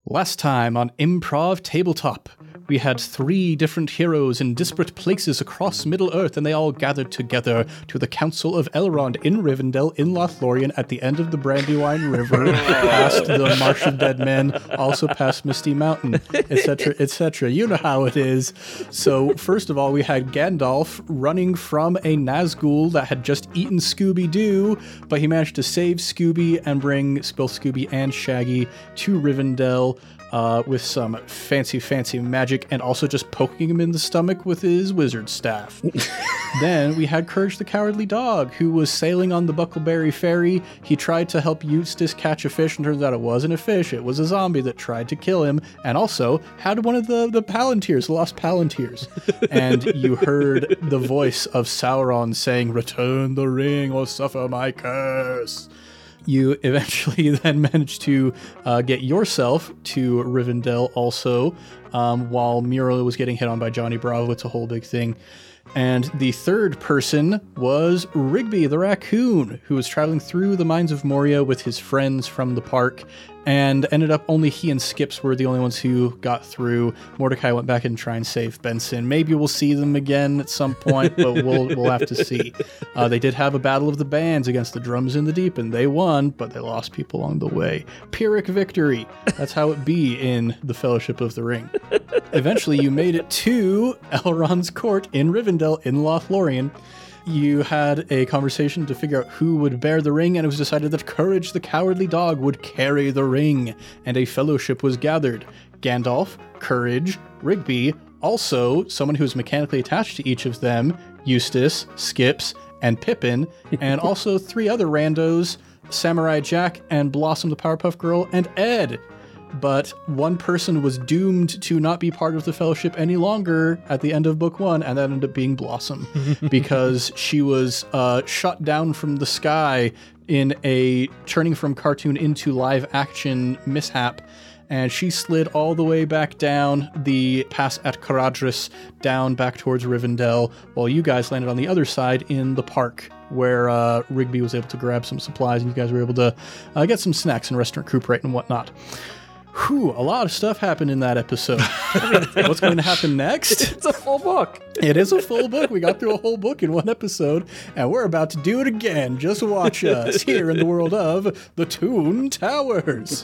Last time on Improv Tabletop, we had 3 different heroes in disparate places across Middle-earth, and they all gathered together to the Council of Elrond in Rivendell in Lothlorien at the end of the Brandywine River, past the Marsh of Dead Men, also past Misty Mountain, etc., etc. You know how it is. So, first of all, we had Gandalf running from a Nazgul that had just eaten Scooby-Doo, but he managed to save Scooby and bring both Scooby and Shaggy to Rivendell, with some fancy magic and also just poking him in the stomach with his wizard staff. Then we had Courage the Cowardly Dog, who was sailing on the Buckleberry Ferry. He tried to help Eustace catch a fish, and turns out it wasn't a fish, it was a zombie that tried to kill him, and also had one of the Palantirs, the lost Palantirs. And you heard the voice of Sauron saying, "Return the ring or suffer my curse." You eventually then managed to get yourself to Rivendell also, while Miro was getting hit on by Johnny Bravo. It's a whole big thing. And the third person was Rigby the raccoon, who was traveling through the mines of Moria with his friends from the park, and ended up only he and Skips were the only ones who got through. Mordecai went back and tried and save Benson. Maybe we'll see them again at some point, but we'll have to see. They did have a battle of the bands against the Drums in the Deep, and they won, but they lost people along the way. Pyrrhic victory. That's how it be in the Fellowship of the Ring. Eventually, you made it to Elrond's court in Rivendell in Lothlorien. You had a conversation to figure out who would bear the ring, and it was decided that Courage the Cowardly Dog would carry the ring, and a fellowship was gathered. Gandalf, Courage, Rigby, also someone who was mechanically attached to each of them, Eustace, Skips, and Pippin, and also 3 other randos, Samurai Jack and Blossom the Powerpuff Girl, and Ed. But one person was doomed to not be part of the Fellowship any longer at the end of Book 1, and that ended up being Blossom, because she was shot down from the sky in a turning from cartoon into live action mishap, and she slid all the way back down the pass at Caradhras, down back towards Rivendell, while you guys landed on the other side in the park, where Rigby was able to grab some supplies, and you guys were able to get some snacks and rest and recuperate and whatnot. Whew, a lot of stuff happened in that episode. What's going to happen next? It's a full book. It is a full book. We got through a whole book in one episode, and we're about to do it again. Just watch us here in the world of the Toon Towers.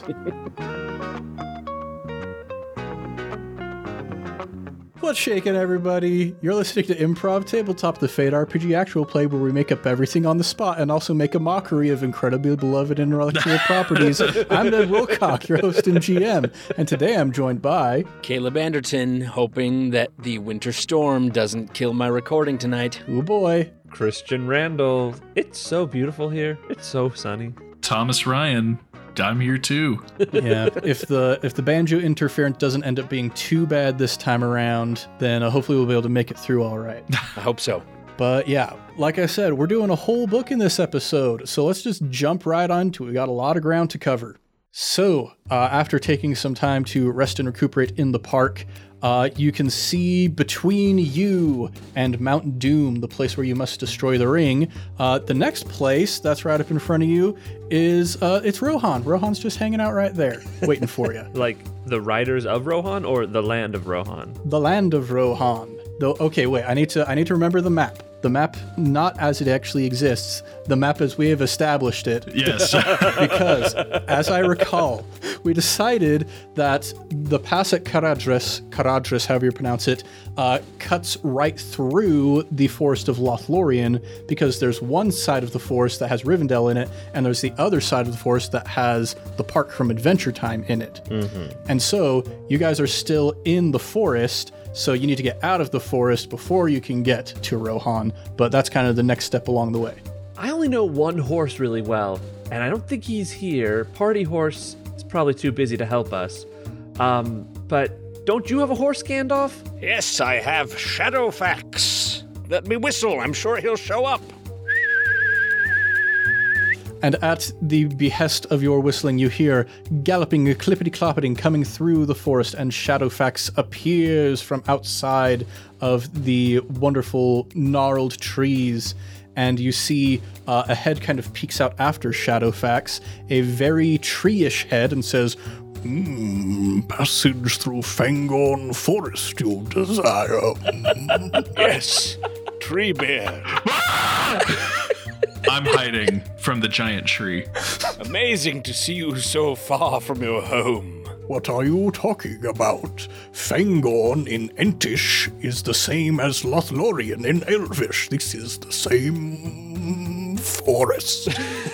What's shaking, everybody? You're listening to Improv Tabletop, the Fate RPG actual play where we make up everything on the spot and also make a mockery of incredibly beloved intellectual properties. I'm Ned Wilcock, your host and GM, and today I'm joined by Caleb Anderton, hoping that the winter storm doesn't kill my recording tonight. Oh boy. Christian Randall. It's so beautiful here. It's so sunny. Thomas Ryan. I'm here too. Yeah, if the banjo interference doesn't end up being too bad this time around, then hopefully we'll be able to make it through all right. I hope so. But yeah, like I said, we're doing a whole book in this episode, so let's just jump right onto it. We got a lot of ground to cover. So, after taking some time to rest and recuperate in the park, you can see between you and Mount Doom, the place where you must destroy the ring. The next place that's right up in front of you is, it's Rohan. Rohan's just hanging out right there, waiting for you. Like the riders of Rohan or the land of Rohan? The land of Rohan. Though, okay, wait, I need to remember the map. The map, not as it actually exists, the map as we have established it. Yes. Because, as I recall, we decided that the pass at Caradhras, however you pronounce it, cuts right through the forest of Lothlorien, because there's one side of the forest that has Rivendell in it, and there's the other side of the forest that has the park from Adventure Time in it. Mm-hmm. And so, you guys are still in the forest, so you need to get out of the forest before you can get to Rohan, but that's kind of the next step along the way. I only know one horse really well, and I don't think he's here. Party Horse is probably too busy to help us. But don't you have a horse, Gandalf? Yes, I have Shadowfax. Let me whistle. I'm sure he'll show up. And at the behest of your whistling, you hear galloping, clippity-cloppeting coming through the forest, and Shadowfax appears from outside of the wonderful gnarled trees. And you see a head kind of peeks out after Shadowfax, a very tree-ish head, and says, Passage through Fangorn Forest you desire. Yes, Treebeard. I'm hiding from the giant tree. Amazing to see you so far from your home. What are you talking about? Fangorn in Entish is the same as Lothlorien in Elvish. This is the same forest.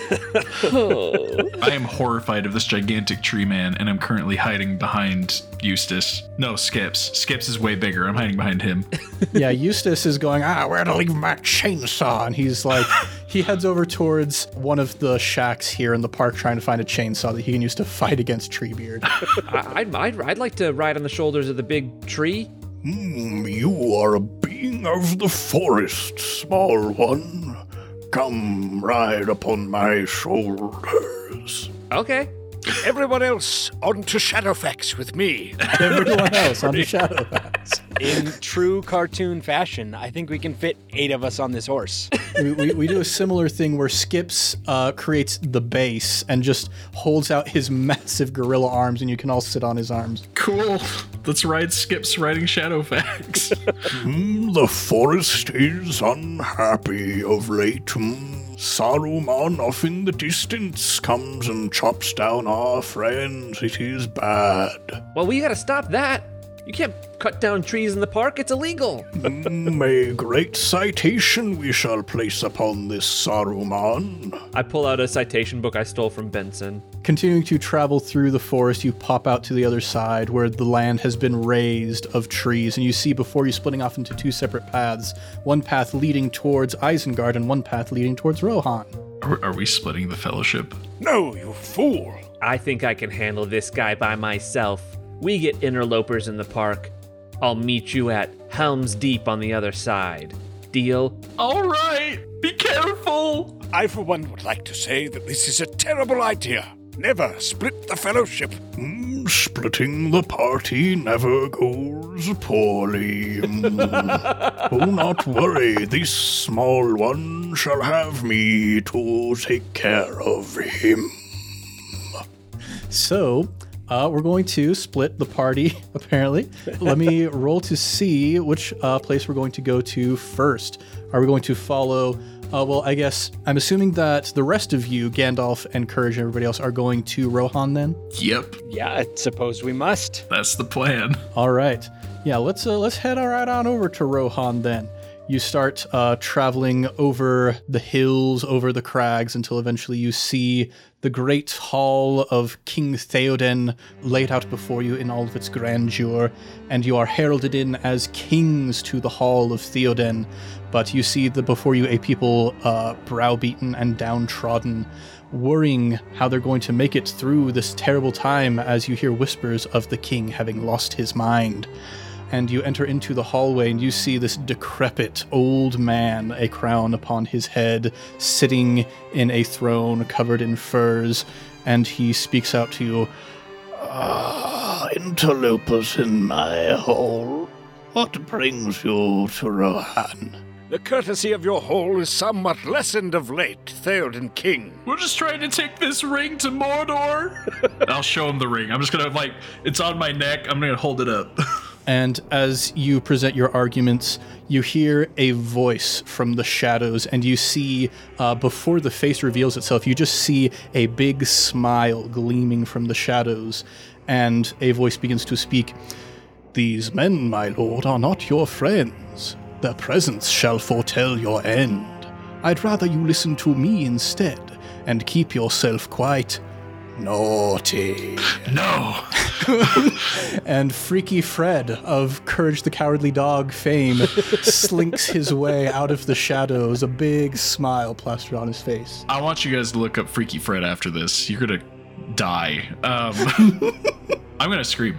I am horrified of this gigantic tree man, and I'm currently hiding behind Eustace. No, Skips. Skips is way bigger. I'm hiding behind him. Yeah, Eustace is going, where to leave my chainsaw? And he's like, he heads over towards one of the shacks here in the park trying to find a chainsaw that he can use to fight against Treebeard. I'd like to ride on the shoulders of the big tree. You are a being of the forest, small one. Come ride upon my shoulders. Okay. Everyone else, on to Shadowfax with me. Everyone else on the Shadowfax. In true cartoon fashion, I think we can fit 8 of us on this horse. We do a similar thing where Skips creates the base and just holds out his massive gorilla arms, and you can all sit on his arms. Cool. Let's ride Skips riding Shadowfax. The forest is unhappy of late. Saruman off in the distance comes and chops down our friends. It is bad. Well, we gotta stop that. You can't cut down trees in the park. It's illegal. A great citation we shall place upon this Saruman. I pull out a citation book I stole from Benson. Continuing to travel through the forest, you pop out to the other side where the land has been raised of trees, and you see before you splitting off into 2 separate paths, one path leading towards Isengard and one path leading towards Rohan. Are we splitting the fellowship? No, you fool. I think I can handle this guy by myself. We get interlopers in the park. I'll meet you at Helm's Deep on the other side. Deal? All right. Be careful. I, for one, would like to say that this is a terrible idea. Never split the fellowship. Splitting the party never goes poorly. Do not worry, this small one shall have me to take care of him. So, we're going to split the party, apparently. Let me roll to see which place we're going to go to first. Are we going to follow... well, I guess I'm assuming that the rest of you, Gandalf and Courage and everybody else, are going to Rohan then? Yep. Yeah, I suppose we must. That's the plan. All right. Yeah, let's head right on over to Rohan then. You start traveling over the hills, over the crags, until eventually you see the great hall of King Theoden laid out before you in all of its grandeur, and you are heralded in as kings to the hall of Theoden. But you see before you a people browbeaten and downtrodden, worrying how they're going to make it through this terrible time as you hear whispers of the king having lost his mind. And you enter into the hallway and you see this decrepit old man, a crown upon his head, sitting in a throne covered in furs, and he speaks out to you. Interlopers in my hall. What brings you to Rohan? The courtesy of your hall is somewhat lessened of late, Theoden King. We're just trying to take this ring to Mordor. I'll show him the ring. I'm just gonna, it's on my neck. I'm gonna hold it up. And as you present your arguments, you hear a voice from the shadows, and you see, before the face reveals itself, you just see a big smile gleaming from the shadows, and a voice begins to speak. These men, my lord, are not your friends. Their presence shall foretell your end. I'd rather you listen to me instead, and keep yourself quite naughty. No. And Freaky Fred of Courage the Cowardly Dog fame slinks his way out of the shadows, a big smile plastered on his face. I want you guys to look up Freaky Fred after this. You're gonna die. I'm gonna scream.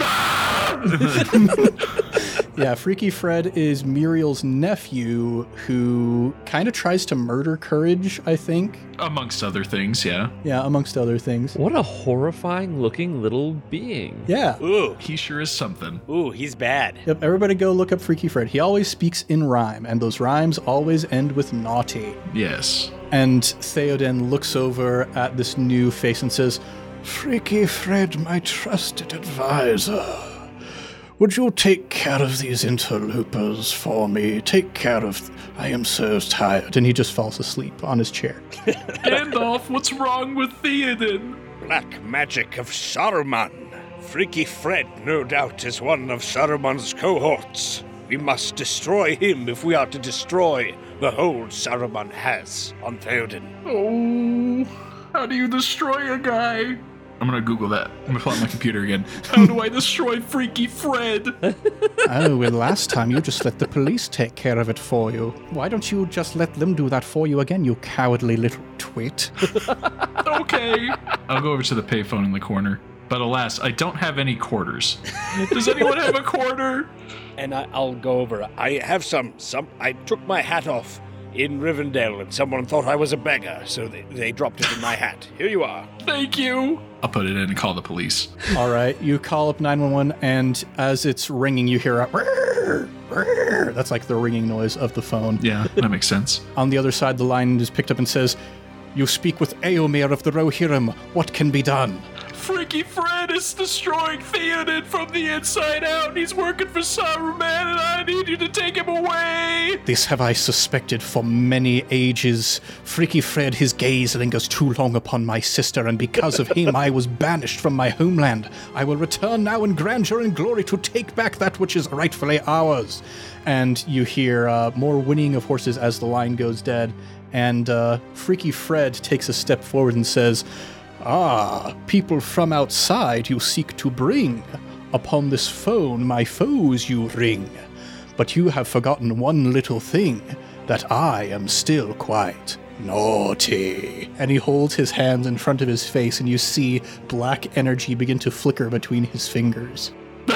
Yeah, Freaky Fred is Muriel's nephew who kind of tries to murder Courage, I think. Amongst other things, yeah. Yeah, amongst other things. What a horrifying looking little being. Yeah. Ooh, He sure is something. ooh, he's bad. Yep, everybody go look up Freaky Fred. He always speaks in rhyme, and those rhymes always end with naughty. Yes. And Theoden looks over at this new face and says, Freaky Fred, my trusted advisor. Would you take care of these interlopers for me? Take care of... I am so tired. And he just falls asleep on his chair. Gandalf, what's wrong with Theoden? Black magic of Saruman. Freaky Fred, no doubt, is one of Saruman's cohorts. We must destroy him if we are to destroy the hold Saruman has on Theoden. Oh, how do you destroy a guy? I'm gonna Google that. I'm gonna pull out my computer again. How do I destroy Freaky Fred? Oh, well, last time you just let the police take care of it for you. Why don't you just let them do that for you again, you cowardly little twit? Okay. I'll go over to the payphone in the corner. But alas, I don't have any quarters. Does anyone have a quarter? And I'll go over. I have some. I took my hat off in Rivendell, and someone thought I was a beggar, so they dropped it in my hat. Here you are. Thank you. I'll put it in and call the police. All right, you call up 911, and as it's ringing, you hear a "Rrr, rrr." That's like the ringing noise of the phone. Yeah, that makes sense. On the other side, the line is picked up and says, "You speak with Eomer of the Rohirrim. What can be done?" Freaky Fred is destroying Theoden from the inside out. He's working for Saruman, and I need you to take him away. This have I suspected for many ages. Freaky Fred, his gaze lingers too long upon my sister, and because of him I was banished from my homeland. I will return now in grandeur and glory to take back that which is rightfully ours. And you hear more whinnying of horses as the line goes dead, and Freaky Fred takes a step forward and says, "Ah, people from outside you seek to bring. Upon this phone my foes you ring. But you have forgotten one little thing, that I am still quite naughty." And he holds his hands in front of his face, and you see black energy begin to flicker between his fingers.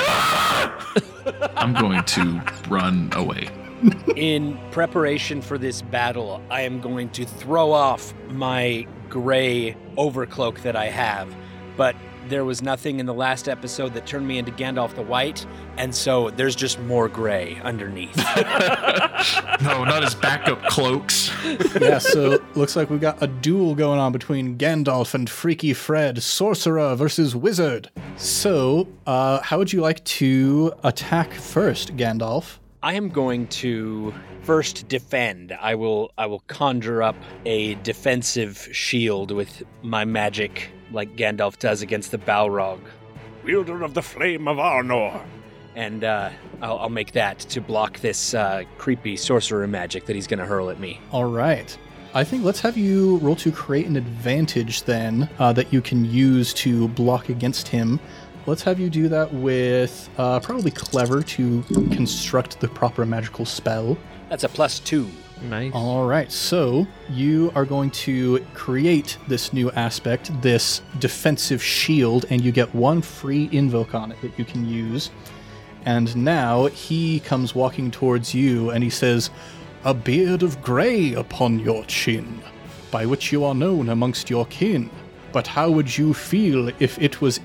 I'm going to run away. In preparation for this battle, I am going to throw off my gray overcloak that I have, but there was nothing in the last episode that turned me into Gandalf the White, and so there's just more gray underneath. No, not his backup cloaks. Yeah, so looks like we've got a duel going on between Gandalf and Freaky Fred, sorcerer versus wizard. So, how would you like to attack first, Gandalf? I am going to first defend. I will conjure up a defensive shield with my magic, like Gandalf does against the Balrog. Wielder of the Flame of Arnor. And I'll make that to block this creepy sorcerer magic that he's going to hurl at me. All right. I think let's have you roll to create an advantage then that you can use to block against him. Let's have you do that with probably Clever to construct the proper magical spell. That's a +2. Nice. All right, so you are going to create this new aspect, this defensive shield, and you get one free invoke on it that you can use. And now he comes walking towards you, and he says, "A beard of grey upon your chin, by which you are known amongst your kin. But how would you feel if it was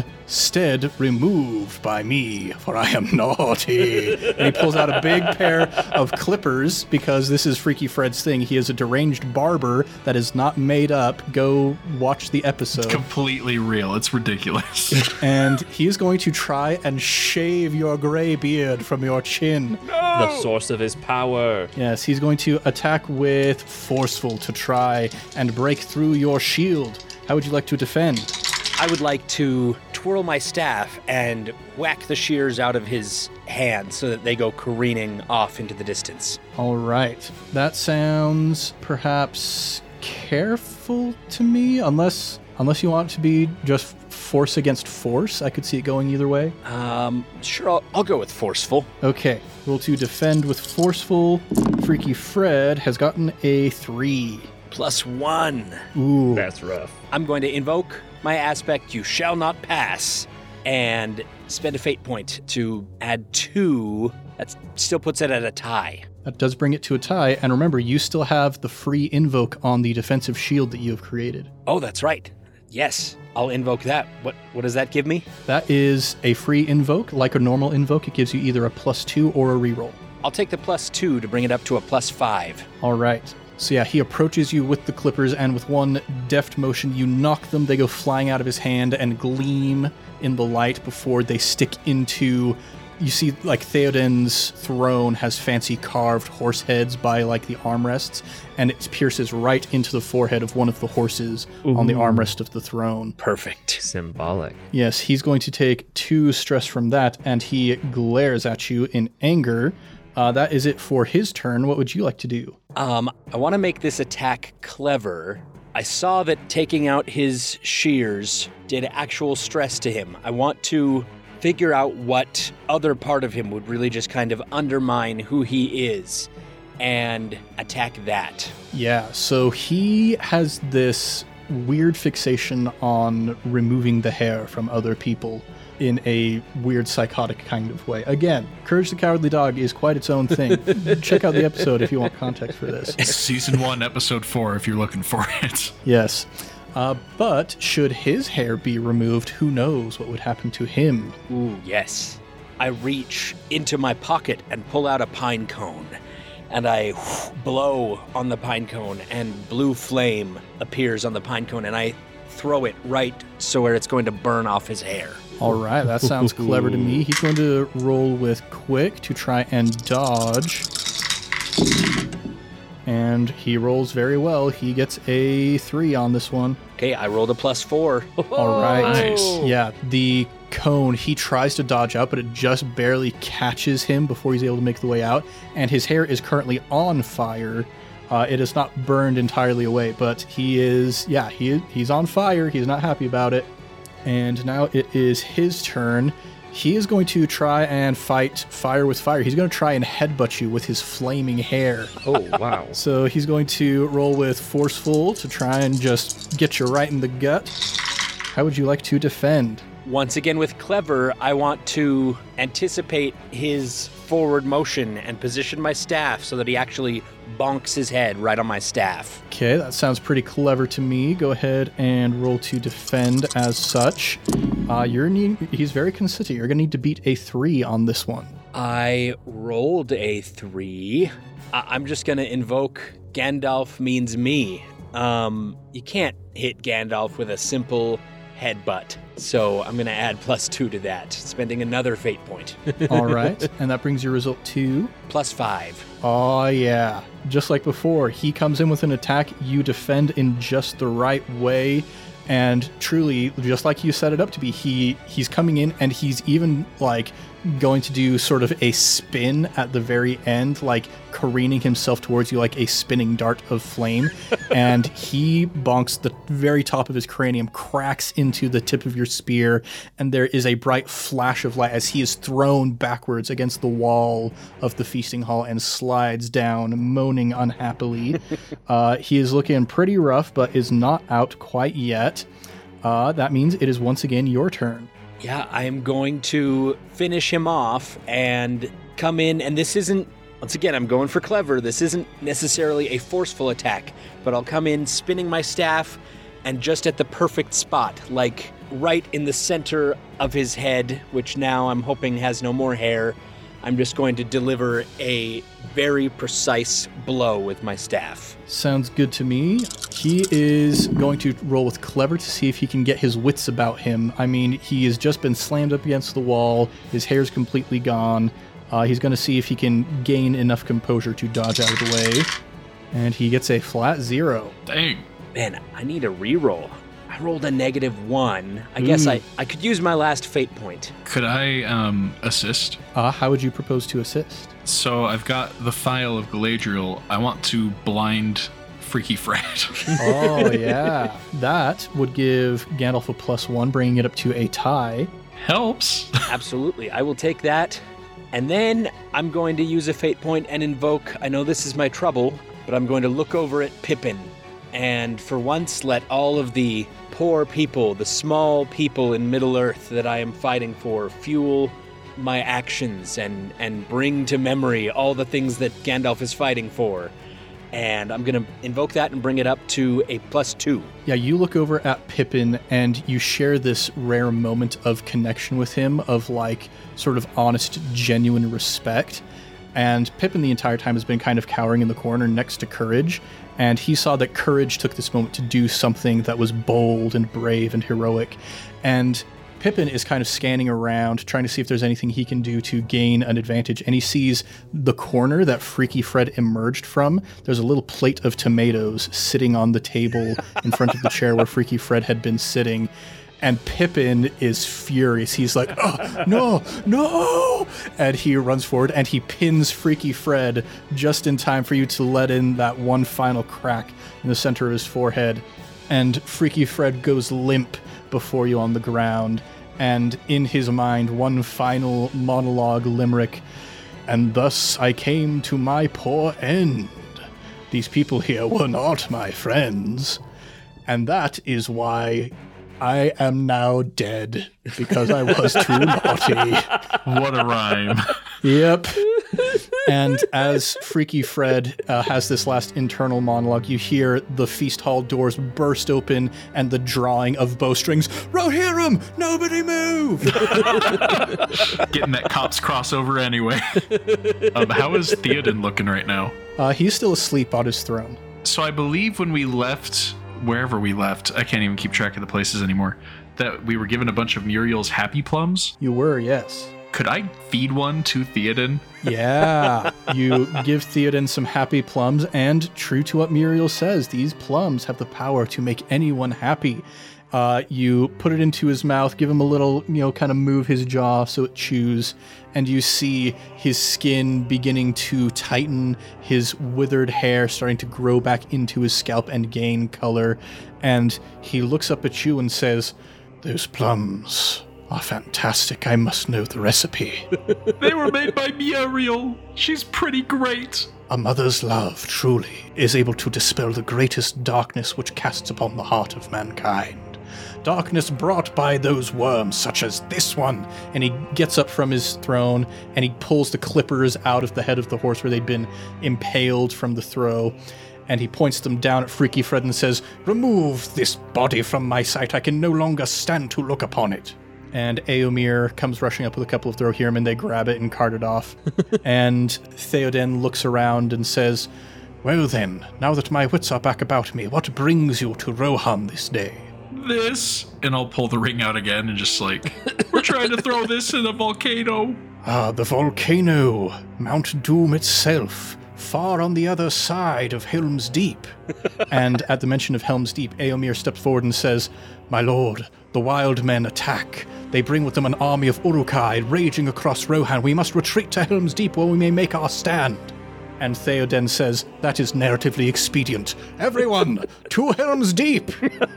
instead removed by me, for I am naughty?" And he pulls out a big pair of clippers, because this is Freaky Fred's thing. He is a deranged barber that is not made up. Go watch the episode. Completely real. It's ridiculous. And he is going to try and shave your gray beard from your chin. The source of his power. Yes, he's going to attack with Forceful to try and break through your shield. How would you like to defend? I would like to twirl my staff and whack the shears out of his hand so that they go careening off into the distance. All right. That sounds perhaps careful to me, unless you want it to be just force against force. I could see it going either way. Sure, I'll go with forceful. Okay. Roll to defend with Forceful. Freaky Fred has gotten a 3. +1. Ooh. That's rough. I'm going to invoke my aspect, You Shall Not Pass, and spend a fate point to add 2. That still puts it at a tie. That does bring it to a tie. And remember, you still have the free invoke on the defensive shield that you have created. Oh, that's right. Yes, I'll invoke that. What does that give me? That is a free invoke. Like a normal invoke, it gives you either a +2 or a reroll. I'll take the +2 to bring it up to a +5. All right. So yeah, he approaches you with the clippers, and with one deft motion, you knock them. They go flying out of his hand and gleam in the light before they stick into... You see, like, Theoden's throne has fancy carved horse heads by, like, the armrests, and it pierces right into the forehead of one of the horses on the armrest of the throne. Perfect. Symbolic. Yes, he's going to take 2 stress from that, and he glares at you in anger. That is it for his turn. What would you like to do? I want to make this attack clever. I saw that taking out his shears did actual stress to him. I want to figure out what other part of him would really just kind of undermine who he is and attack that. Yeah, so he has this weird fixation on removing the hair from other people in a weird psychotic kind of way. Again, Courage the Cowardly Dog is quite its own thing. Check out the episode if you want context for this. Season 1, episode 4, if you're looking for it. Yes. But should his hair be removed, who knows what would happen to him? Ooh, yes. I reach into my pocket and pull out a pine cone, and I blow on the pine cone, and blue flame appears on the pine cone, and I throw it right so where it's going to burn off his hair. All right, that sounds clever to me. He's going to roll with Quick to try and dodge. And he rolls very well. He gets a 3 on this one. Okay, I rolled a +4. All right. Nice. Yeah, the cone, he tries to dodge out, but it just barely catches him before he's able to make the way out. And his hair is currently on fire. It is not burned entirely away, but he is, he's on fire. He's not happy about it. And now it is his turn. He is going to try and fight fire with fire. He's going to try and headbutt you with his flaming hair. Oh, wow. So he's going to roll with Forceful to try and just get you right in the gut. How would you like to defend? Once again with Clever, I want to anticipate his forward motion and position my staff so that he actually bonks his head right on my staff. Okay, that sounds pretty clever to me. Go ahead and roll to defend as such. He's very consistent. You're going to need to beat a 3 on this one. I rolled a 3. I'm just going to invoke Gandalf means me. You can't hit Gandalf with a simple headbutt. So I'm going to add +2 to that, spending another fate point. All right, and that brings your result to? +5. Oh, yeah. Just like before, he comes in with an attack, you defend in just the right way, and truly, just like you set it up to be, he's coming in and he's even, like, going to do sort of a spin at the very end, like careening himself towards you like a spinning dart of flame, and he bonks the very top of his cranium, cracks into the tip of your spear, and there is a bright flash of light as he is thrown backwards against the wall of the feasting hall and slides down, moaning unhappily. He is looking pretty rough, but is not out quite yet. That means it is once again your turn. Yeah, I am going to finish him off and come in, and this isn't, once again, I'm going for clever. This isn't necessarily a forceful attack, but I'll come in spinning my staff and just at the perfect spot, like right in the center of his head, which now I'm hoping has no more hair. I'm just going to deliver a very precise blow with my staff. Sounds good to me. He is going to roll with Clever to see if he can get his wits about him. I mean, he has just been slammed up against the wall. His hair's completely gone. He's going to see if he can gain enough composure to dodge out of the way. And he gets a flat 0. Dang. Man, I need a reroll. I rolled a -1. I guess I could use my last fate point. Could I assist? How would you propose to assist? So I've got the Phial of Galadriel. I want to blind Freaky Fred. Oh, yeah. That would give Gandalf a +1, bringing it up to a tie. Helps. Absolutely. I will take that. And then I'm going to use a fate point and invoke, I know this is my trouble, but I'm going to look over at Pippin and for once let all of the poor people, the small people in Middle-earth that I am fighting for, fuel my actions and bring to memory all the things that Gandalf is fighting for. And I'm going to invoke that and bring it up to a +2. Yeah, you look over at Pippin and you share this rare moment of connection with him, of like sort of honest, genuine respect. And Pippin the entire time has been kind of cowering in the corner next to Courage, and he saw that Courage took this moment to do something that was bold and brave and heroic. And Pippin is kind of scanning around, trying to see if there's anything he can do to gain an advantage, and he sees the corner that Freaky Fred emerged from. There's a little plate of tomatoes sitting on the table in front of the chair where Freaky Fred had been sitting. And Pippin is furious. He's like, oh, no! And he runs forward and he pins Freaky Fred just in time for you to let in that one final crack in the center of his forehead. And Freaky Fred goes limp before you on the ground. And in his mind, one final monologue limerick. And thus I came to my poor end. These people here were not my friends. And that is why I am now dead, because I was too naughty. What a rhyme. Yep. And as Freaky Fred has this last internal monologue, you hear the feast hall doors burst open and the drawing of bowstrings. Rohirrim, nobody move! Getting that cops crossover anyway. How is Theoden looking right now? He's still asleep on his throne. So I believe when we left, wherever we left, I can't even keep track of the places anymore, that we were given a bunch of Muriel's happy plums. You were, yes. Could I feed one to Theoden? Yeah, you give Theoden some happy plums, and true to what Muriel says, these plums have the power to make anyone happy. You put it into his mouth, give him a little, kind of move his jaw so it chews, and you see his skin beginning to tighten, his withered hair starting to grow back into his scalp and gain color, and he looks up at you and says, "Those plums are fantastic. I must know the recipe." They were made by Muriel. She's pretty great. A mother's love, truly, is able to dispel the greatest darkness which casts upon the heart of mankind. Darkness brought by those worms, such as this one. And he gets up from his throne, and he pulls the clippers out of the head of the horse where they'd been impaled from the throw. And he points them down at Freaky Fred and says, "Remove this body from my sight. I can no longer stand to look upon it." And Éomer comes rushing up with a couple of Rohirrim, and they grab it and cart it off. And Theoden looks around and says, "Well then, now that my wits are back about me, what brings you to Rohan this day?" This, and I'll pull the ring out again and just like, we're trying to throw this in a volcano. Ah, the volcano, Mount Doom itself, far on the other side of Helm's Deep. And at the mention of Helm's Deep, Éomer steps forward and says, "My lord, the wild men attack. They bring with them an army of Uruk-hai raging across Rohan. We must retreat to Helm's Deep where we may make our stand." And Theoden says, "That is narratively expedient. Everyone, to Helm's Deep!"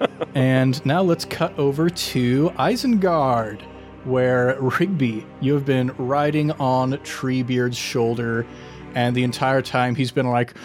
And now let's cut over to Isengard, where Rigby, you have been riding on Treebeard's shoulder, and the entire time he's been like,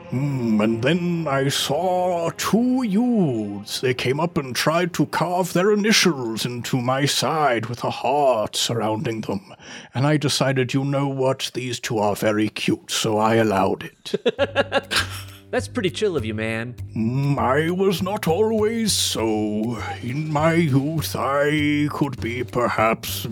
And then I saw two youths. They came up and tried to carve their initials into my side with a heart surrounding them. And I decided, you know what, these two are very cute, so I allowed it. That's pretty chill of you, man. I was not always so. In my youth, I could be perhaps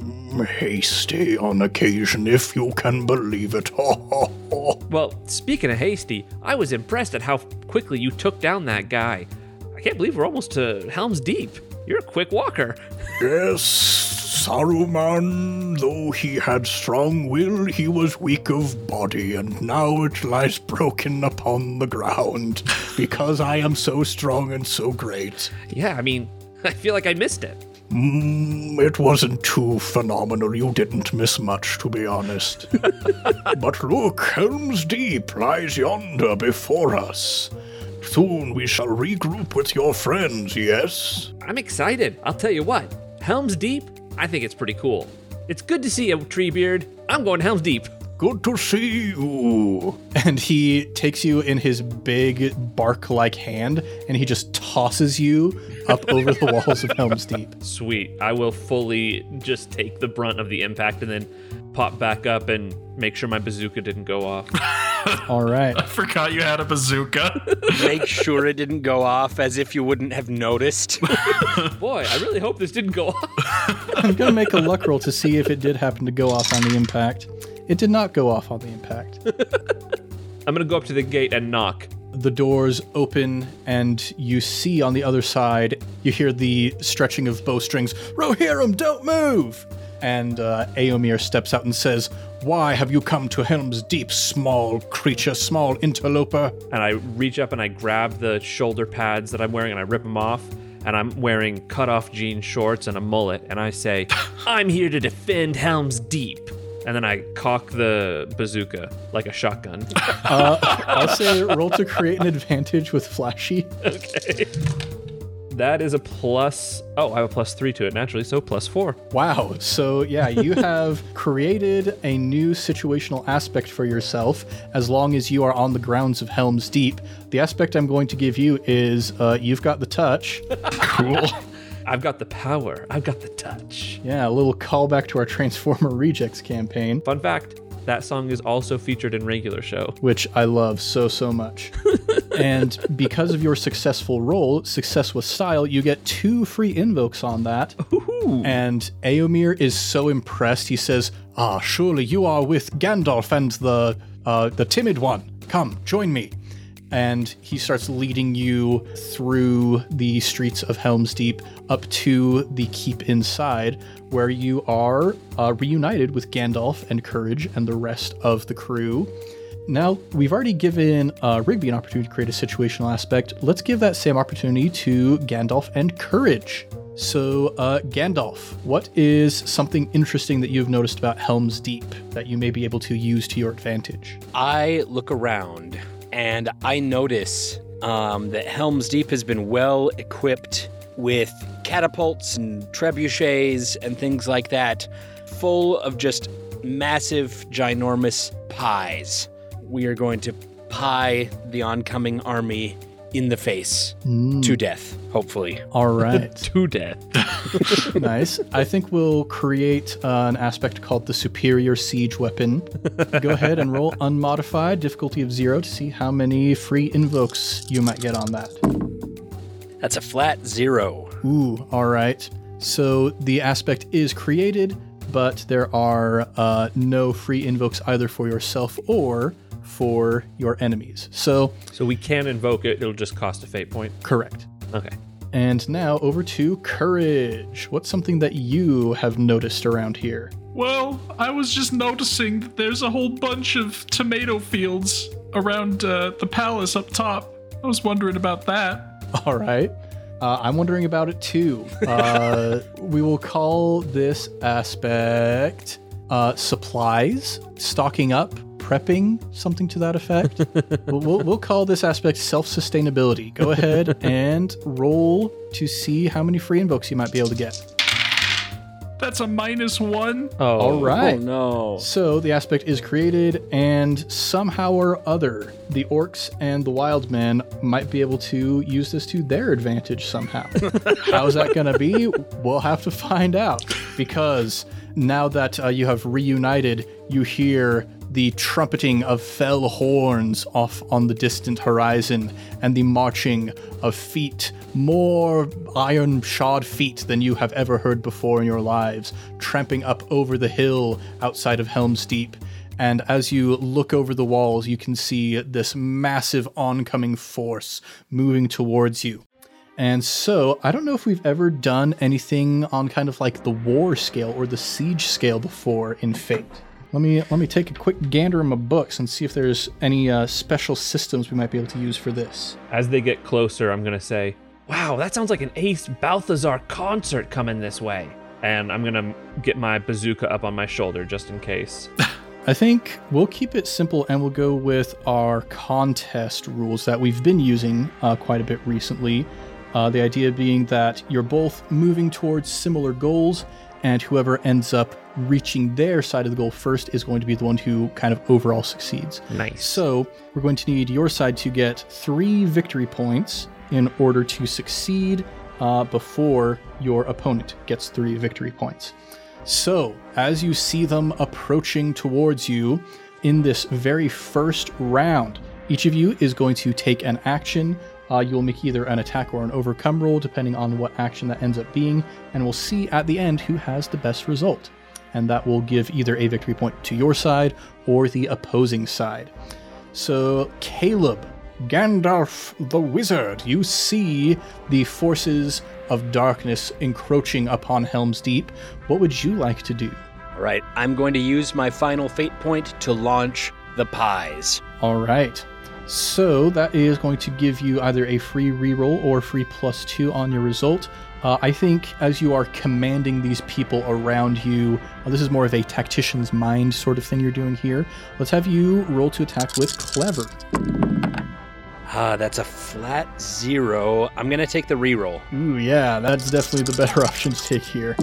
hasty on occasion, if you can believe it. Well, speaking of hasty, I was impressed at how quickly you took down that guy. I can't believe we're almost to Helm's Deep. You're a quick walker. Yes, Saruman, though he had strong will, he was weak of body, and now it lies broken upon the ground, because I am so strong and so great. Yeah, I mean, I feel like I missed it. It wasn't too phenomenal. You didn't miss much, to be honest. But look, Helm's Deep lies yonder before us. Soon we shall regroup with your friends, yes? I'm excited. I'll tell you what, Helm's Deep, I think it's pretty cool. It's good to see you, Treebeard. I'm going to Helm's Deep. Good to see you. And he takes you in his big bark-like hand, and he just tosses you up over the walls of Helm's Deep. Sweet. I will fully just take the brunt of the impact and then pop back up and make sure my bazooka didn't go off. All right. I forgot you had a bazooka. Make sure it didn't go off as if you wouldn't have noticed. Boy, I really hope this didn't go off. I'm going to make a luck roll to see if it did happen to go off on the impact. It did not go off on the impact. I'm going to go up to the gate and knock. The doors open, and you see on the other side, you hear the stretching of bowstrings. Rohirrim, don't move! And Eomer steps out and says, "Why have you come to Helm's Deep, small creature, small interloper?" And I reach up and I grab the shoulder pads that I'm wearing and I rip them off. And I'm wearing cut-off jean shorts and a mullet. And I say, "I'm here to defend Helm's Deep." And then I cock the bazooka like a shotgun. I'll say roll to create an advantage with flashy. Okay. That is a plus... Oh, I have a +3 to it naturally, so +4. Wow. So, yeah, you have created a new situational aspect for yourself as long as you are on the grounds of Helm's Deep. The aspect I'm going to give you is you've got the touch. Cool. I've got the power. I've got the touch. Yeah, a little callback to our Transformer Rejects campaign, Fun fact, that song is also featured in Regular Show. which I love so much. And because of your successful roll, Success with Style, you get 2 free invokes on that. Ooh. And Eomer is so impressed, he says, "Ah, surely you are with Gandalf and the timid one. Come, join me." And he starts leading you through the streets of Helm's Deep up to the keep inside, where you are reunited with Gandalf and Courage and the rest of the crew. Now, we've already given Rigby an opportunity to create a situational aspect. Let's give that same opportunity to Gandalf and Courage. So, Gandalf, what is something interesting that you've noticed about Helm's Deep that you may be able to use to your advantage? I look around and I notice that Helm's Deep has been well equipped with catapults and trebuchets and things like that, full of just massive, ginormous pies. We are going to pie the oncoming army in the face to death, hopefully. All right. To death. Nice. I think we'll create an aspect called the Superior Siege Weapon. Go ahead and roll unmodified, difficulty of 0, to see how many free invokes you might get on that. That's a flat 0. Ooh, all right. So the aspect is created, but there are no free invokes either for yourself or for your enemies. So, We can invoke it. It'll just cost a fate point. correct. Okay. And now over to Courage. What's something that you have noticed around here? Well, I was just noticing that there's a whole bunch of tomato fields around the palace up top. I was wondering about that. All right. I'm wondering about it too. We will call this aspect supplies, stocking up, prepping, something to that effect. We'll call this aspect self-sustainability. Go ahead and roll to see how many free invokes you might be able to get. That's a -1. Oh. All right. Oh, no. So the aspect is created, and somehow or other, the orcs and the wild men might be able to use this to their advantage somehow. How's that going to be? We'll have to find out, because now that you have reunited, you hear the trumpeting of fell horns off on the distant horizon, and the marching of feet, more iron-shod feet than you have ever heard before in your lives, tramping up over the hill outside of Helm's Deep. And as you look over the walls, you can see this massive oncoming force moving towards you. And so, I don't know if we've ever done anything on kind of like the war scale or the siege scale before in Fate. Let me take a quick gander in my books and see if there's any special systems we might be able to use for this. As they get closer, I'm going to say, "Wow, that sounds like an Ace Balthazar concert coming this way." And I'm going to get my bazooka up on my shoulder just in case. I think we'll keep it simple and we'll go with our contest rules that we've been using quite a bit recently. The idea being that you're both moving towards similar goals, and whoever ends up reaching their side of the goal first is going to be the one who kind of overall succeeds. Nice. So we're going to need your side to get 3 victory points in order to succeed before your opponent gets 3 victory points. So as you see them approaching towards you in this very first round, each of you is going to take an action. You'll make either an attack or an overcome roll, depending on what action that ends up being, and we'll see at the end who has the best result. and that will give either a victory point to your side or the opposing side. So, Caleb, Gandalf the Wizard, you see the forces of darkness encroaching upon Helm's Deep. What would you like to do? All right, I'm going to use my final fate point to launch the pies. All right. So that is going to give you either a free reroll or free +2 on your result. I think as you are commanding these people around you, this is more of a tactician's mind sort of thing you're doing here. Let's have you roll to attack with Clever. That's a flat 0. I'm going to take the reroll. Ooh, yeah, that's definitely the better option to take here.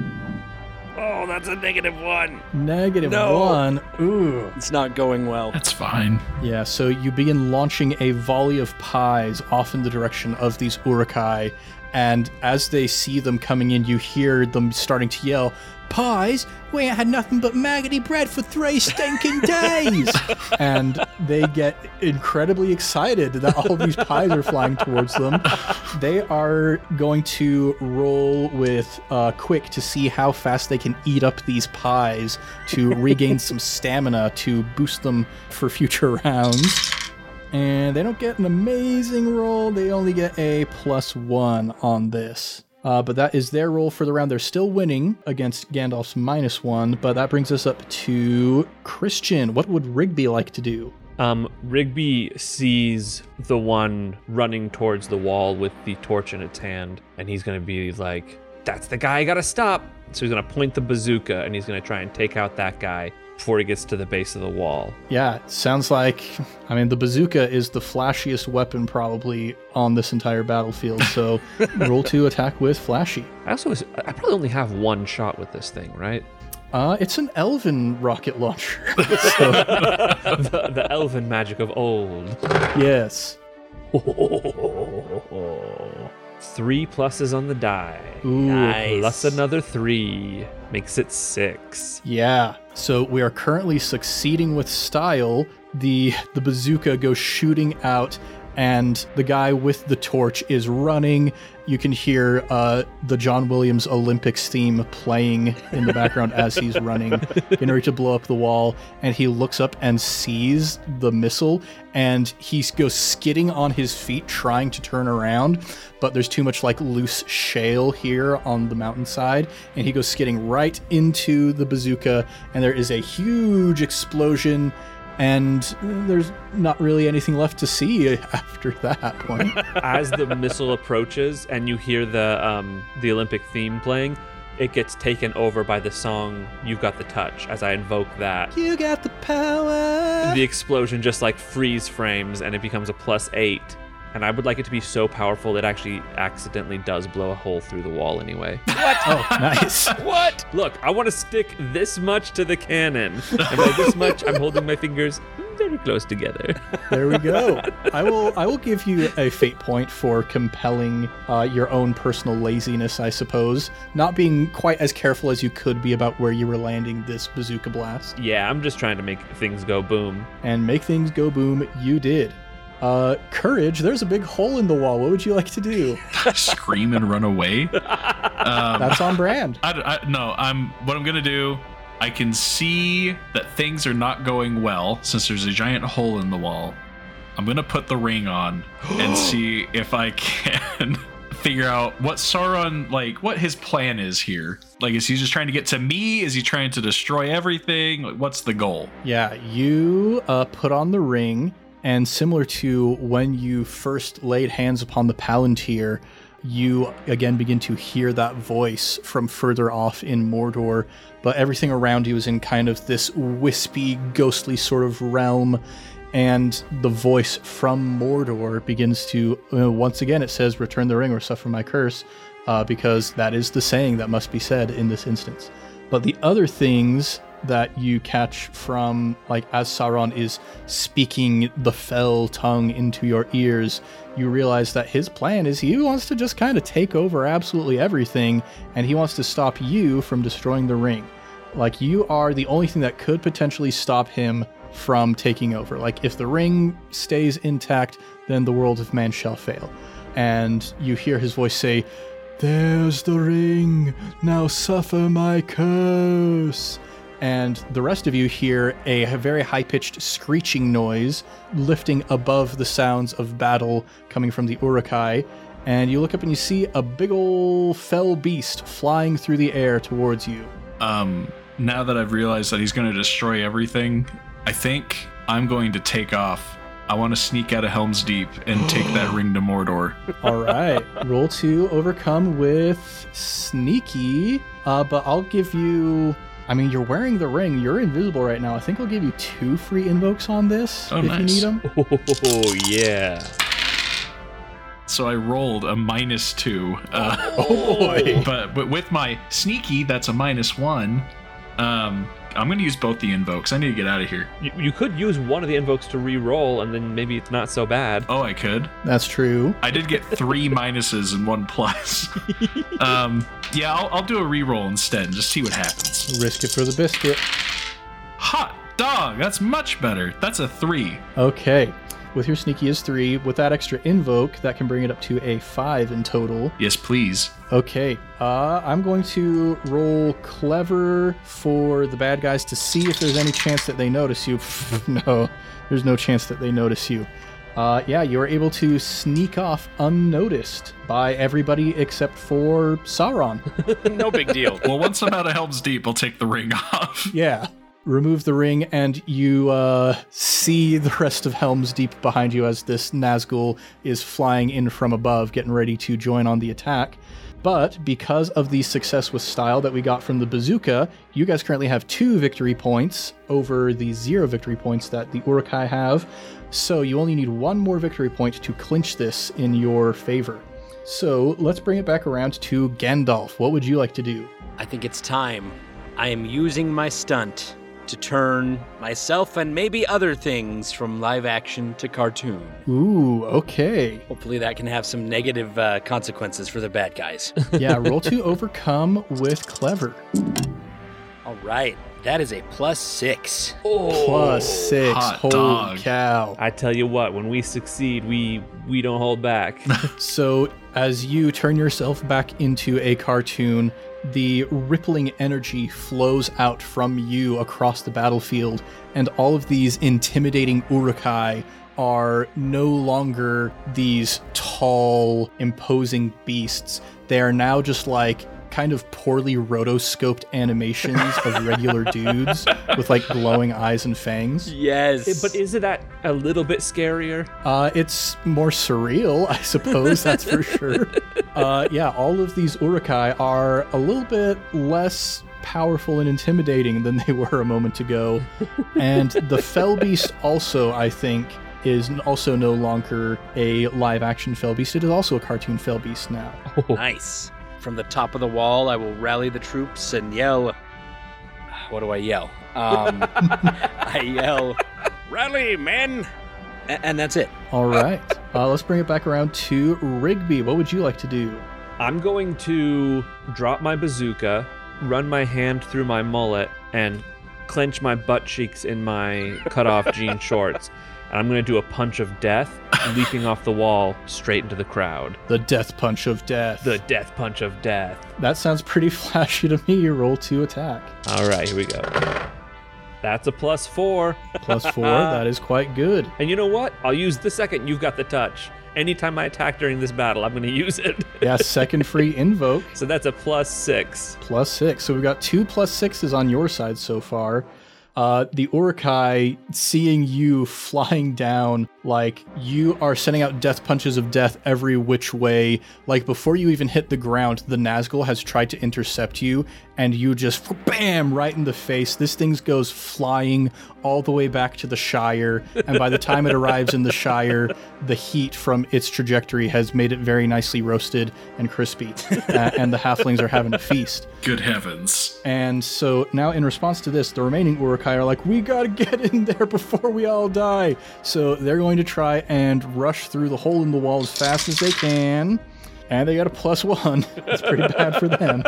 Oh, that's a -1. -1. Ooh. It's not going well. That's fine. Yeah, so you begin launching a volley of pies off in the direction of these Uruk-hai, and as they see them coming in, you hear them starting to yell, "Pies? We ain't had nothing but maggoty bread for 3 stinking days!" And they get incredibly excited that all these pies are flying towards them. They are going to roll with Quick to see how fast they can eat up these pies to regain some stamina to boost them for future rounds. And they don't get an amazing roll. They only get a +1 on this. But that is their roll for the round. They're still winning against Gandalf's -1, but that brings us up to Christian. What would Rigby like to do? Rigby sees the one running towards the wall with the torch in its hand, and he's going to be like, "That's the guy I gotta stop." So he's going to point the bazooka, and he's going to try and take out that guy before he gets to the base of the wall. Yeah, it sounds like, the bazooka is the flashiest weapon probably on this entire battlefield, so roll to attack with Flashy. I probably only have one shot with this thing, right? It's an elven rocket launcher. the elven magic of old. Yes. 3 pluses on the die. Ooh, nice. Plus another 3 makes it 6. Yeah. So we are currently succeeding with style. The bazooka goes shooting out, and the guy with the torch is running. You can hear the John Williams Olympics theme playing in the background as he's running, getting ready to blow up the wall, and he looks up and sees the missile, and he goes skidding on his feet trying to turn around, but there's too much loose shale here on the mountainside, and he goes skidding right into the bazooka, and there is a huge explosion, and there's not really anything left to see after that point. As the missile approaches and you hear the Olympic theme playing, it gets taken over by the song "You've Got the Touch" as I invoke that. You got the power! The explosion just freeze frames and it becomes a +8. And I would like it to be so powerful it actually accidentally does blow a hole through the wall anyway. What? Oh, nice. What? Look, I want to stick this much to the cannon. And by this much, I'm holding my fingers very close together. There we go. I will give you a fate point for compelling your own personal laziness, I suppose. Not being quite as careful as you could be about where you were landing this bazooka blast. Yeah, I'm just trying to make things go boom. And make things go boom, you did. Courage, there's a big hole in the wall. What would you like to do? Scream and run away. That's on brand. What I'm gonna do, I can see that things are not going well since there's a giant hole in the wall. I'm gonna put the ring on and see if I can figure out what Sauron, what his plan is here. Is he just trying to get to me? Is he trying to destroy everything? What's the goal? Yeah, you put on the ring, and similar to when you first laid hands upon the Palantir, you again begin to hear that voice from further off in Mordor, but everything around you is in kind of this wispy, ghostly sort of realm, and the voice from Mordor begins to, once again it says, "Return the ring or suffer my curse," because that is the saying that must be said in this instance. But the other things that you catch from, as Sauron is speaking the fell tongue into your ears, you realize that his plan is he wants to just kind of take over absolutely everything, and he wants to stop you from destroying the ring. You are the only thing that could potentially stop him from taking over. If the ring stays intact, then the world of man shall fail. And you hear his voice say, "There's the ring. Now suffer my curse." And the rest of you hear a very high-pitched screeching noise lifting above the sounds of battle coming from the Urukai. And you look up and you see a big ol' fell beast flying through the air towards you. Now that I've realized that he's going to destroy everything, I think I'm going to take off. I want to sneak out of Helm's Deep and take that ring to Mordor. All right. Roll to overcome with sneaky. But I'll give you... I mean, you're wearing the ring. You're invisible right now. I think I'll give you 2 free invokes on this if you need them. Oh, yeah. So I rolled a -2. Oh, boy. But with my sneaky, that's a -1. I'm going to use both the invokes. I need to get out of here. You could use one of the invokes to re-roll, and then maybe it's not so bad. Oh, I could? That's true. I did get 3 minuses and 1 plus. Yeah, I'll do a re-roll instead and just see what happens. Risk it for the biscuit. Hot dog! That's much better. That's a 3. Okay. With your sneaky is 3. With that extra invoke, that can bring it up to a 5 in total. Yes, please. Okay. I'm going to roll clever for the bad guys to see if there's any chance that they notice you. No, there's no chance that they notice you. Yeah, you are able to sneak off unnoticed by everybody except for Sauron. No big deal. Well, once I'm out of Helm's Deep, I'll take the ring off. Yeah. Remove the ring, and you see the rest of Helm's Deep behind you as this Nazgul is flying in from above, getting ready to join on the attack. But because of the success with style that we got from the bazooka, you guys currently have 2 victory points over the 0 victory points that the Urukai have. So you only need 1 more victory point to clinch this in your favor. So let's bring it back around to Gandalf. What would you like to do? I think it's time. I am using my stunt to turn myself and maybe other things from live action to cartoon. Ooh, okay. Hopefully that can have some negative consequences for the bad guys. Yeah, roll to overcome with clever. All right, that is a +6. +6. Hot Holy dog. cow. I tell you what, when we succeed, we don't hold back. So as you turn yourself back into a cartoon, the rippling energy flows out from you across the battlefield, and all of these intimidating Urukai are no longer these tall, imposing beasts. They are now just like kind of poorly rotoscoped animations of regular dudes with like glowing eyes and fangs. Yes. But isn't that a little bit scarier? It's more surreal, I suppose, that's for sure. Yeah, all of these Urukai are a little bit less powerful and intimidating than they were a moment ago. And the Fell Beast also, I think, is also no longer a live-action Fell Beast. It is also a cartoon Fell Beast now. Nice. From the top of the wall, I will rally the troops and yell. What do I yell? I yell, "Rally, men!" And that's it. All right. Let's bring it back around to Rigby. What would you like to do? I'm going to drop my bazooka, run my hand through my mullet, and clench my butt cheeks in my cut-off jean shorts. And I'm going to do a punch of death, leaping off the wall straight into the crowd. The death punch of death. The death punch of death. That sounds pretty flashy to me. Roll to attack. All right, here we go. That's a +4. +4, that is quite good. And you know what? I'll use the second you've got the touch. Anytime I attack during this battle, I'm going to use it. Yeah, second free invoke. So that's a +6. +6. So we've got 2 +6s on your side so far. The Urukai, seeing you flying down, like, you are sending out death punches of death every which way. Like, before you even hit the ground, the Nazgul has tried to intercept you, and you just, bam, right in the face. This thing goes flying all the way back to the Shire, and by the time it arrives in the Shire, the heat from its trajectory has made it very nicely roasted and crispy, and the halflings are having a feast. Good heavens. And so now in response to this, the remaining Urukai are like, we gotta get in there before we all die. So they're going to try and rush through the hole in the wall as fast as they can. And they got a +1. That's pretty bad for them.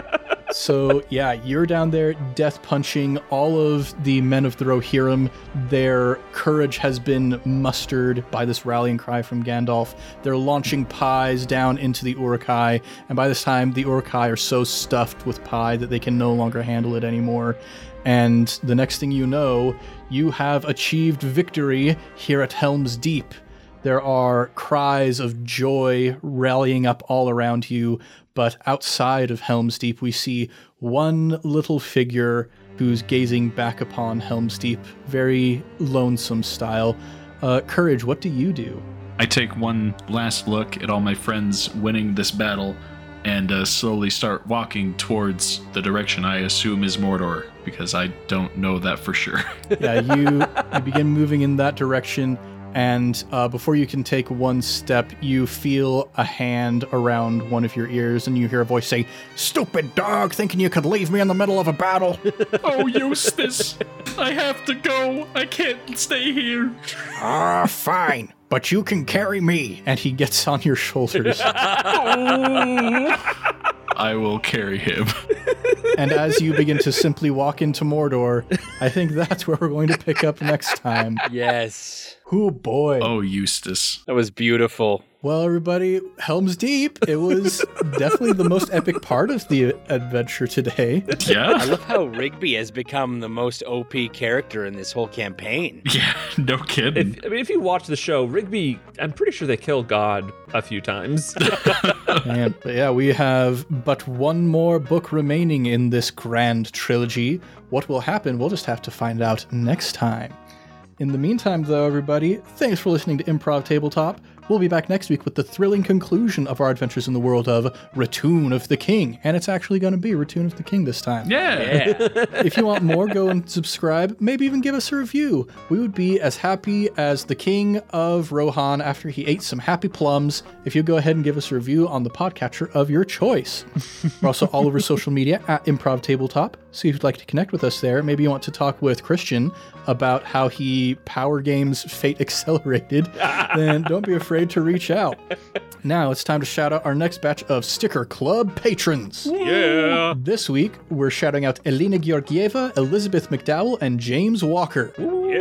So, yeah, you're down there death punching all of the men of the Rohirrim. Their courage has been mustered by this rallying cry from Gandalf. They're launching pies down into the Uruk-hai, and by this time, the Uruk-hai are so stuffed with pie that they can no longer handle it anymore. And the next thing you know, you have achieved victory here at Helm's Deep. There are cries of joy rallying up all around you, but outside of Helm's Deep, we see one little figure who's gazing back upon Helm's Deep, very lonesome style. Courage, what do you do? I take one last look at all my friends winning this battle and slowly start walking towards the direction I assume is Mordor, because I don't know that for sure. Yeah, you begin moving in that direction, and before you can take one step, you feel a hand around one of your ears, and you hear a voice say, Stupid dog, thinking you could leave me in the middle of a battle. Oh, Eustace, I have to go. I can't stay here. Fine, but you can carry me. and he gets on your shoulders. I will carry him. And as you begin to simply walk into Mordor, I think that's where we're going to pick up next time. Yes. Oh boy. Oh, Eustace. That was beautiful. Well, everybody, Helm's Deep. It was definitely the most epic part of the adventure today. I Yeah? love how Rigby has become the most OP character in this whole campaign. Yeah, no kidding. If you watch the show, Rigby, I'm pretty sure they kill God a few times. And yeah, we have but one more book remaining in this grand trilogy. What will happen? We'll just have to find out next time. In the meantime, though, everybody, thanks for listening to Improv Tabletop. We'll be back next week with the thrilling conclusion of our adventures in the world of Return of the King. And it's actually going to be Return of the King this time. Yeah. If you want more, go and subscribe. Maybe even give us a review. We would be as happy as the king of Rohan after he ate some happy plums if you go ahead and give us a review on the podcatcher of your choice. We're also all over social media at Improv Tabletop. So if you'd like to connect with us there, maybe you want to talk with Christian about how he power games Fate Accelerated, then don't be afraid to reach out. Now it's time to shout out our next batch of Sticker Club patrons. Yeah. This week, we're shouting out Elena Georgieva, Elizabeth McDowell, and James Walker.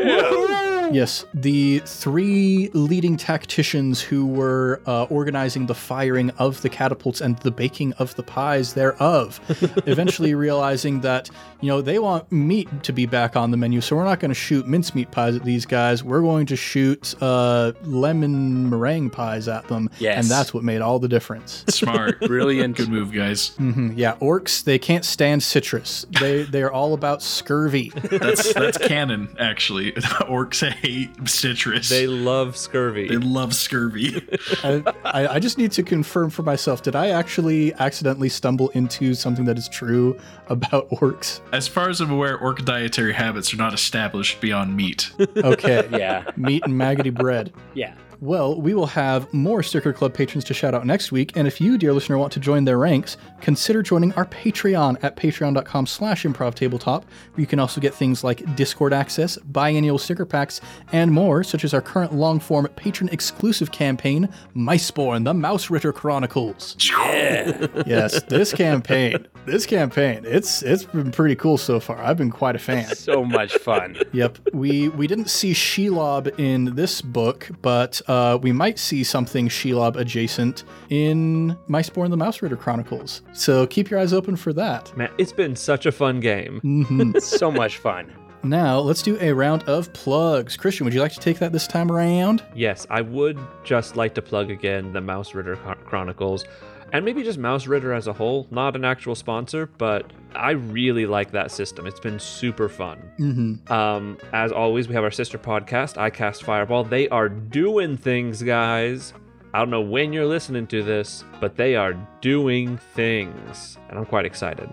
Yes, the three leading tacticians who were organizing the firing of the catapults and the baking of the pies thereof, eventually realizing that, they want meat to be back on the menu, so we're not going to shoot mincemeat pies at these guys. We're going to shoot lemon meringue pies at them. Yes. And that's what made all the difference. Smart. Brilliant. Good move, guys. Yeah, orcs, they can't stand citrus. They're all about scurvy. That's canon, actually. Orcs hate citrus. They love scurvy. They love scurvy. I just need to confirm for myself, did I actually accidentally stumble into something that is true about orcs? As far as I'm aware, orc dietary habits are not established beyond meat. Okay. Yeah. Meat and maggoty bread. Yeah. Well, we will have more Sticker Club patrons to shout out next week, and if you, dear listener, want to join their ranks, consider joining our Patreon at patreon.com/improvtabletop, where you can also get things like Discord access, biannual sticker packs, and more, such as our current long-form patron-exclusive campaign, Miceborn, the Mouse Ritter Chronicles. Yes, this campaign, it's been pretty cool so far. I've been quite a fan. So much fun. Yep, we didn't see Shelob in this book, but we might see something Shelob adjacent in Miceborn the Mouse Ritter Chronicles. So keep your eyes open for that. Man, it's been such a fun game. So much fun. Now, let's do a round of plugs. Christian, would you like to take that this time around? Yes, I would just like to plug again the Mouse Ritter Chronicles, and maybe just Mouse Ritter as a whole. Not an actual sponsor, but I really like that system. It's been super fun. As always, we have our sister podcast, I Cast Fireball. They are doing things, guys. I don't know when you're listening to this, but they are doing things, and I'm quite excited.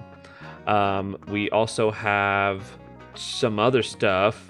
We also have some other stuff.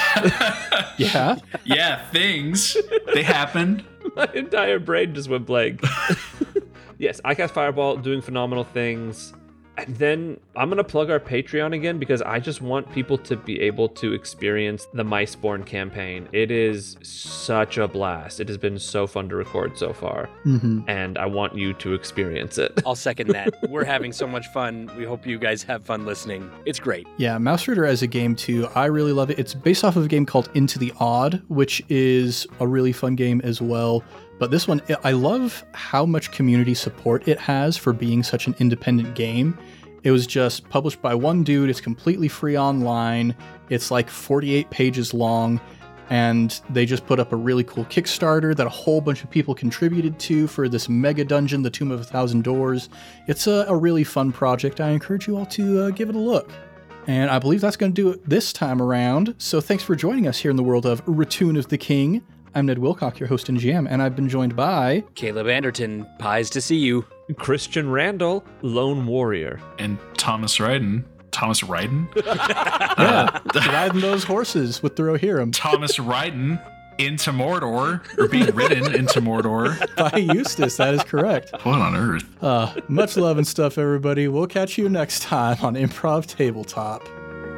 Yeah? Yeah, things. They happen. My entire brain just went blank. Yes, I Cast Fireball, doing phenomenal things. And then I'm going to plug our Patreon again because I just want people to be able to experience the Mistborn campaign. It is such a blast. It has been so fun to record so far. And I want you to experience it. I'll second that. We're having so much fun. We hope you guys have fun listening. It's great. Yeah, Mouse Rider as a game too, I really love it. It's based off of a game called Into the Odd, which is a really fun game as well. But this one, I love how much community support it has for being such an independent game. It was just published by one dude. It's completely free online. It's like 48 pages long. And they just put up a really cool Kickstarter that a whole bunch of people contributed to for this mega dungeon, the Tomb of 1,000 Doors. It's a really fun project. I encourage you all to give it a look. And I believe that's going to do it this time around. So thanks for joining us here in the world of Return of the King. I'm Ned Wilcock, your host and GM, and I've been joined by... Caleb Anderton, pies to see you. Christian Randall, Lone Warrior. And Thomas Ryden. Thomas Ryden? Yeah, riding those horses with the Rohirrim. Thomas Ryden into Mordor, or being ridden into Mordor. By Eustace, that is correct. What on earth? Much love and stuff, everybody. We'll catch you next time on Improv Tabletop.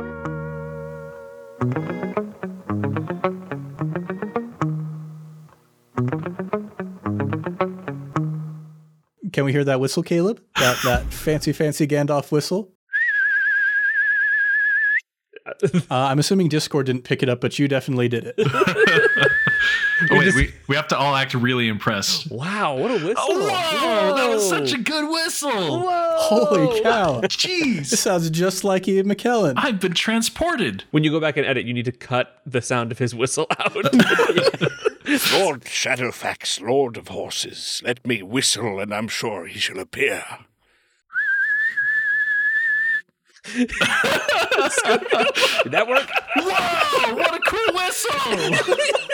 Can we hear that whistle, Caleb? That fancy Gandalf whistle? I'm assuming Discord didn't pick it up, but you definitely did it. We have to all act really impressed. Wow, what a whistle. Whoa, that was such a good whistle. Whoa. Holy cow. Jeez. This sounds just like Ian McKellen. I've been transported. When you go back and edit, you need to cut the sound of his whistle out. Lord Shadowfax, Lord of Horses, let me whistle, and I'm sure he shall appear. Did that work? Whoa, what a cool whistle.